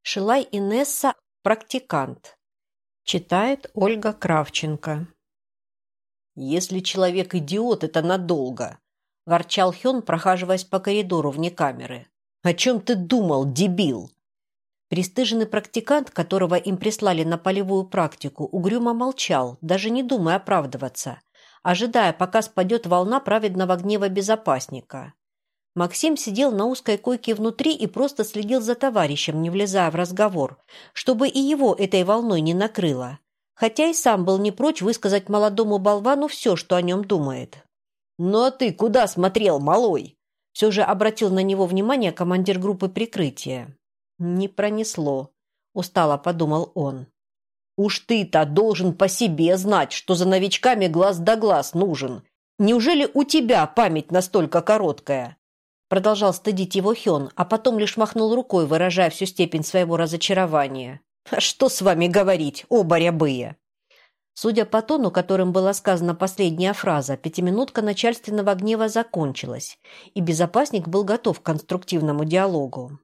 Шилай Инесса, практикант. Читает Ольга Кравченко. «Если человек идиот, это надолго», – ворчал Хён, прохаживаясь по коридору вне камеры. «О чем ты думал, дебил?» Пристыженный практикант, которого им прислали на полевую практику, угрюмо молчал, даже не думая оправдываться, ожидая, пока спадет волна праведного гнева безопасника. Максим сидел на узкой койке внутри и просто следил за товарищем, не влезая в разговор, чтобы и его этой волной не накрыло, хотя и сам был не прочь высказать молодому болвану все, что о нем думает. «Ну а ты куда смотрел, малой?» Все же обратил на него внимание командир группы прикрытия. «Не пронесло», – устало подумал он. «Уж ты-то должен по себе знать, что за новичками глаз да глаз нужен. Неужели у тебя память настолько короткая?» Продолжал стыдить его Хён, а потом лишь махнул рукой, выражая всю степень своего разочарования. «А что с вами говорить, оба рябые?» Судя по тону, которым была сказана последняя фраза, пятиминутка начальственного гнева закончилась, и безопасник был готов к конструктивному диалогу.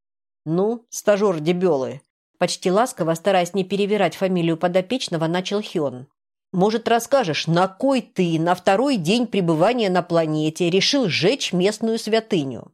«Ну, стажер дебелы», – почти ласково, стараясь не перевирать фамилию подопечного, начал Хён. «Может, расскажешь, на кой ты на второй день пребывания на планете решил сжечь местную святыню?»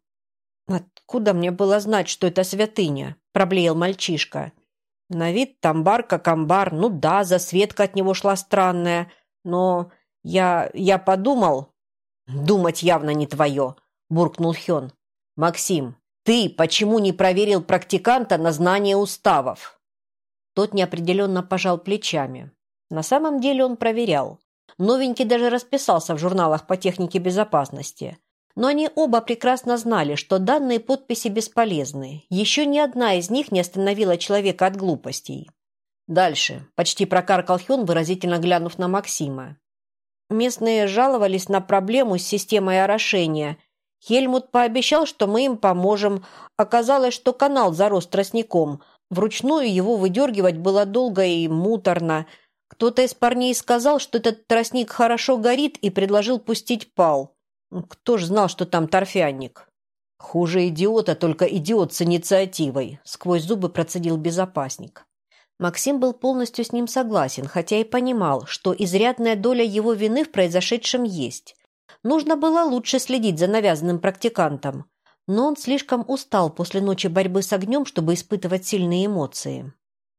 «Откуда мне было знать, что это святыня?» – проблеял мальчишка. «На вид амбар как амбар, ну да, засветка от него шла странная, но я подумал...» «Думать явно не твое», – буркнул Хён. «Максим, ты почему не проверил практиканта на знание уставов?» Тот неопределенно пожал плечами. На самом деле он проверял. Новенький даже расписался в журналах по технике безопасности. Но они оба прекрасно знали, что данные подписи бесполезны. Еще ни одна из них не остановила человека от глупостей. «Дальше», – почти прокаркал Хён, выразительно глянув на Максима. Местные жаловались на проблему с системой орошения. Хельмут пообещал, что мы им поможем. Оказалось, что канал зарос тростником. Вручную его выдергивать было долго и муторно. Кто-то из парней сказал, что этот тростник хорошо горит, и предложил пустить пал. Кто ж знал, что там торфяник? «Хуже идиота, только идиот с инициативой», – сквозь зубы процедил безопасник. Максим был полностью с ним согласен, хотя и понимал, что изрядная доля его вины в произошедшем есть. Нужно было лучше следить за навязанным практикантом, но он слишком устал после ночи борьбы с огнем, чтобы испытывать сильные эмоции.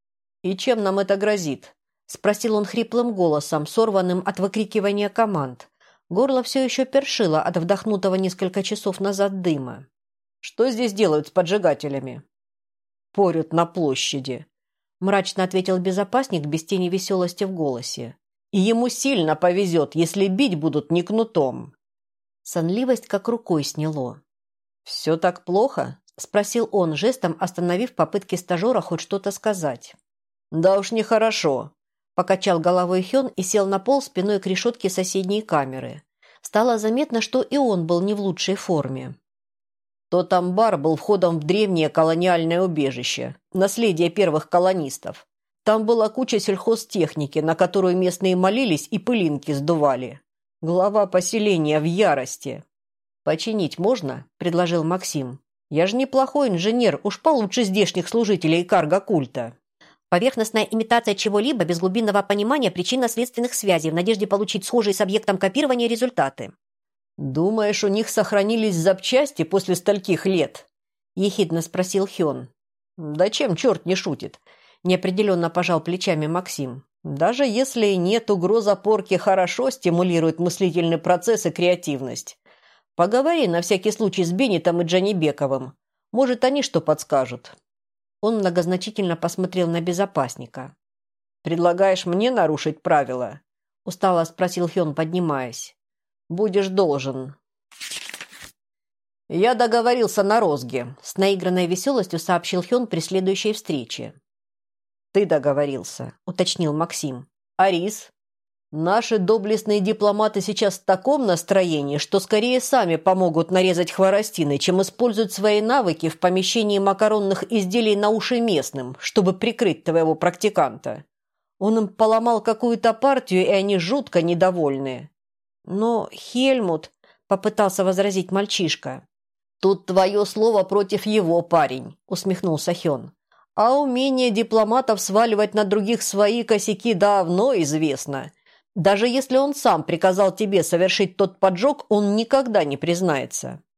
«И чем нам это грозит?» – спросил он хриплым голосом, сорванным от выкрикивания команд. Горло все еще першило от вдохнутого несколько часов назад дыма. «Что здесь делают с поджигателями?» «Порют на площади», – мрачно ответил безопасник без тени веселости в голосе. «И ему сильно повезет, если бить будут не кнутом». Сонливость как рукой сняло. «Все так плохо?» – спросил он, жестом остановив попытки стажера хоть что-то сказать. «Да уж нехорошо», – покачал головой Хён и сел на пол спиной к решетке соседней камеры. Стало заметно, что и он был не в лучшей форме. Тот амбар был входом в древнее колониальное убежище, наследие первых колонистов. Там была куча сельхозтехники, на которую местные молились и пылинки сдували. Глава поселения в ярости. «Починить можно?» – предложил Максим. «Я же неплохой инженер, уж получше здешних служителей карго-культа». Поверхностная имитация чего-либо без глубинного понимания причинно-следственных связей в надежде получить схожие с объектом копирования результаты. «Думаешь, у них сохранились запчасти после стольких лет?» – ехидно спросил Хён. «Да чем черт не шутит?» – неопределенно пожал плечами Максим. «Даже если и нет, угроза порки хорошо стимулирует мыслительный процесс и креативность. Поговори на всякий случай с Беннетом и Джанибековым. Может, они что подскажут». Он многозначительно посмотрел на безопасника. «Предлагаешь мне нарушить правила?» – устало спросил Хён, поднимаясь. «Будешь должен». «Я договорился на розге», – с наигранной веселостью сообщил Хён при следующей встрече. «Ты договорился», – уточнил Максим. «А рис?» «Наши доблестные дипломаты сейчас в таком настроении, что скорее сами помогут нарезать хворостины, чем используют свои навыки в помещении макаронных изделий на уши местным, чтобы прикрыть твоего практиканта. Он им поломал какую-то партию, и они жутко недовольны». «Но Хельмут», – попытался возразить мальчишка. «Тут твое слово против его, парень», – усмехнулся Хён. А умение дипломатов сваливать на других свои косяки давно известно. Даже если он сам приказал тебе совершить тот поджог, он никогда не признается.